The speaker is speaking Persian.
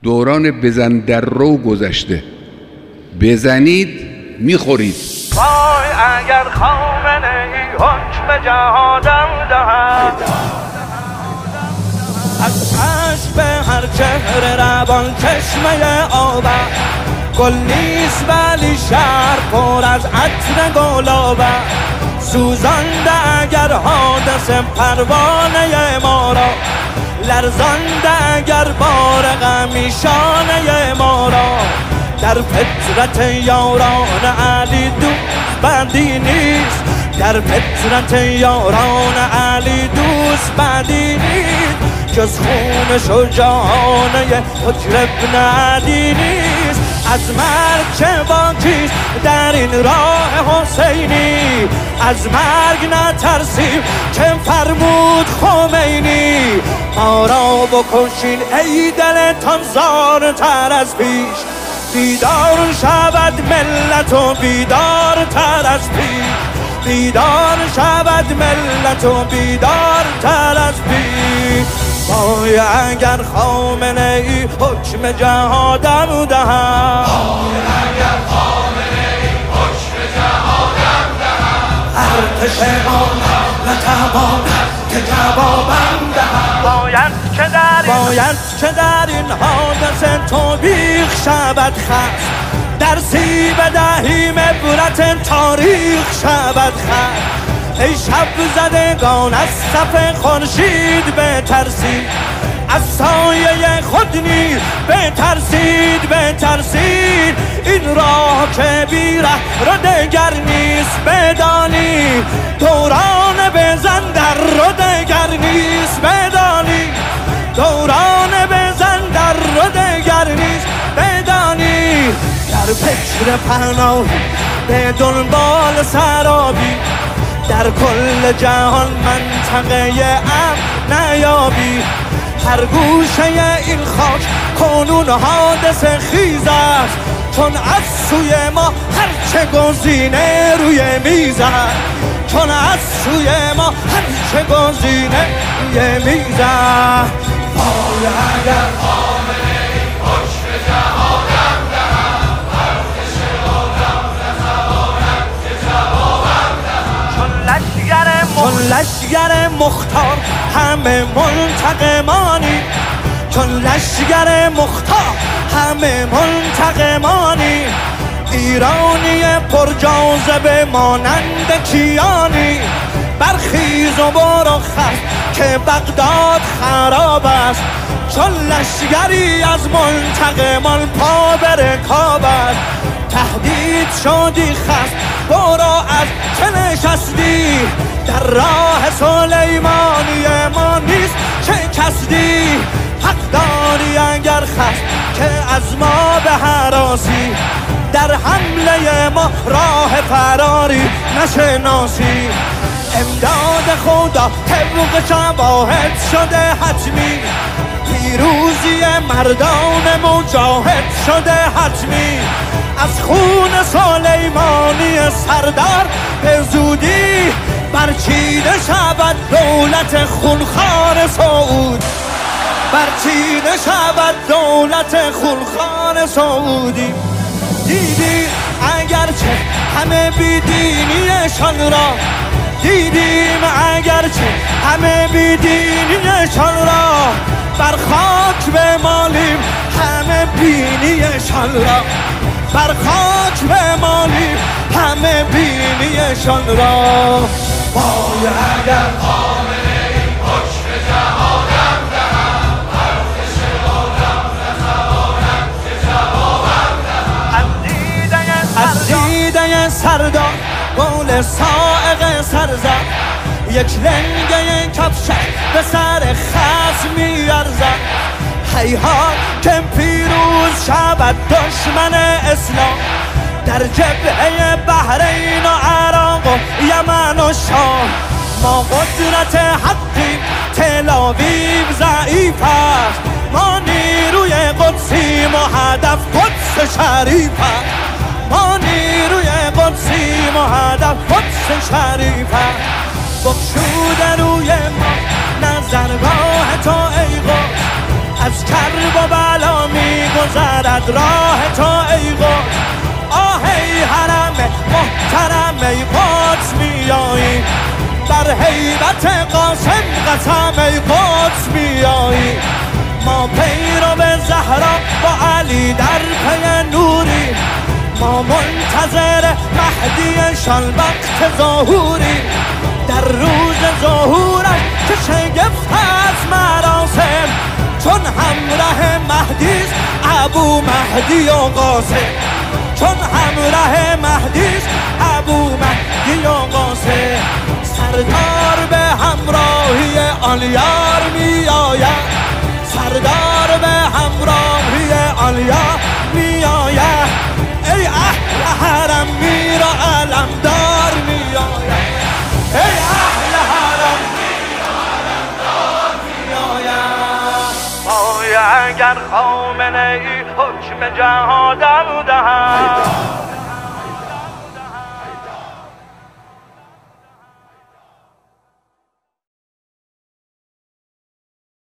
دوران بزن در رو گذشته. بزنید میخورید. وای اگر خامنه ای حکم جهادم دهد، از عشق به هر چهره روان چشمه آبم، گل نیست ولی شهر پر از عطر گلابه، سوزانده اگر حادثه پروانه ما را، لرزانده اگر بار غمی شانه ما را، در فطرت یاران علی دوست بندی نیست، در فطرت یاران علی دوست بندی نیست، جز خون شجاعانه حجر ابن علی نیست. از مرگ چه باکیست در این راه حسینی، از مرگ نترسیم که فرمود خمینی، ما را بکشین ای دلتان زارتر از پیش، بیدار شود ملت و بیدار تر از پیش، بیدار شود ملت و بیدار تر از پیش. وای اگر خامنه ای حکم جهادم دهد، وای اگر خامنه ای حکم جهادم دهد، ارتش ما نتواند که جوابم دهد، باید که در این حادثه توبیخ شود خست، درسی بدهیم عبرت تاریخ شود خست. ای شب زدگان از صف خورشید بترسید، از سایه خود نیز بترسید بترسید، این راه که بی ره رو دگر نیست بدانید، دوران بزن در رو دگر نیست بدانید، دوران بزن در رو دگر نیست بدانید، در فکر پناهی به دنبال سرابی، در کل جهان منطقه امن نیابی، هر گوشه این خاک کنون حادثه خیز است، چون از سوی ما هرچه گزینه روی میز است، چون از سوی ما هرچه گزینه روی میز است. وای اگر خامنه ای حکم جهادم دهد، ارتش آدم نتواند که جوابم دهد، چون لشگر مختار همه منتقمانی، چون لشگر مختار همه منتقمانی، ایرانی پر جاذبه مانند کیانی، برخیز و برو خست که بغداد خراب است، چون لشگری از منتقمان پا به رکاب است، تهدید شدی خست برو از چه نشستی، در راه سلیمانی ما نیست چه کسدی، حق داری اگر خست که از ما به هراسی، در حمله ما راه فراری نشناسی، امداد خدا طبق شواهد شده حتمی، پیروزی مردان مجاهد شده حتمی، از خون سلیمانی سردار به زودی برچیده شود دولت خونخوار سعود، برچیده شود دولت خونخوار سعودی. دیدی اگرچه همه بیدینیشان را، دیدیم اگرچه همه بیدینیشان را، بر خاک بمالیم همه بینیشان را، بر خاک بمالیم همه بینیشان را. وای اگر خامنه ای حکم جهادم دهد، ارتش آدم نتواند که جوابم دهد، از دیده سردار گل سائق سرزد، یک لنگه کفشک به سر خصم میارزد، هیهات که پیروز شود دشمن اسلام، در جبهه بحرین و عراق و یمن و شام، ما قدرت حقیم تل‌آویو ضعیف است، ما نیروی قدسیم و هدف قدس شریف است، ما نیروی قدسیم و هدف قدس شریف است، بگشوده روی ما نظرگاه تو ای قدس، از کرب و بلا می راه تو ای قدس آه ای حرم محترم ای قدس میایی در هیبت قاسم قسم ای قدس میایی ما پیرو زهرا با علی در پی نوری ما منتظر مهدی شان وقت ظهوری در روز ظهورش که شگفت از مراسم چون همراه مهدیست ابو مهدی و قاسم چون همراه مهدیست ابو مهدی و قاسم سردار به همراهی آن یار می آید سردار به همراهی آن یار می آید ای اهل حرم میر و علمدار می آید ای اهل حرم میر و علمدار می آید اگر خامنه ای حکم جهادم دهد